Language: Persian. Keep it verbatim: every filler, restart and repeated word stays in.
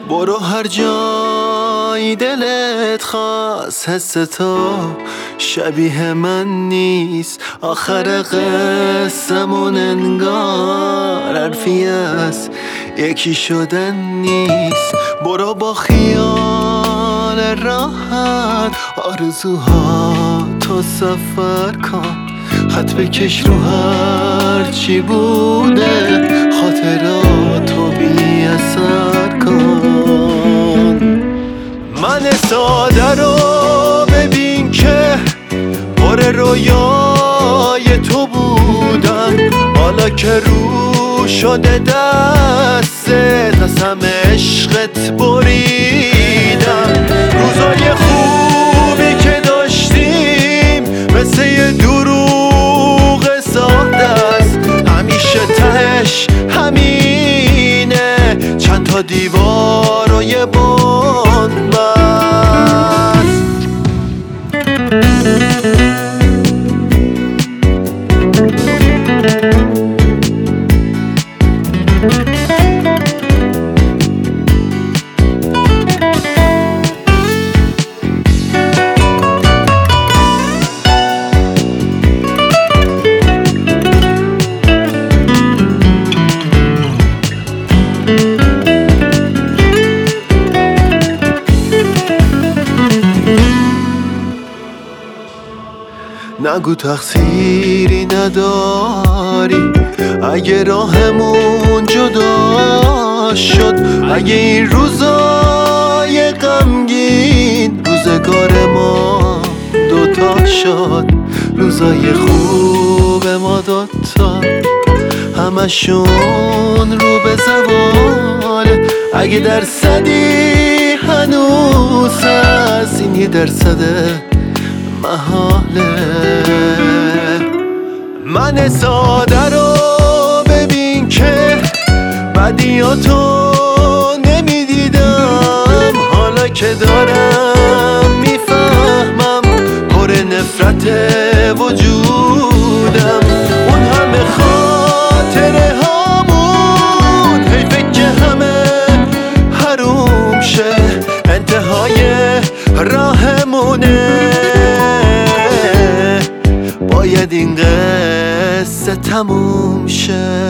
برو هر جای دلت خواست، حس تو شبیه من نیست. آخر قصمون انگار حرفی از یکی شدن نیست. برو با خیال راحت آرزوها تو سفر کن، خط بکش رو هر چی بوده، خاطراتو بی اثر کن. من ساده رو ببین که پر رویای تو بودم، حالا که رو شده دستت از همه عشقت بریدم. روزای خوبی که داشتیم مثل یه دروغ ساده است، همیشه تهش همینه، چند تا دیوار و یه بن‌بست. نگو تقصیری نداری اگه راهمون جدا شد، اگه این روزای غمگین روزگار ما دوتا شد. روزای خوب ما دوتا همشون رو به زواله، اگه درصدی هنوز هست این یه درصده محاله. من ساده رو ببین که بدیاتو نمیدیدم، حالا که دارم میفهمم پر نفرت وجودم. اون همه خاطره هامون حیفه که همه حروم شه، انتهای راهمونه، باید این قصه تموم شه.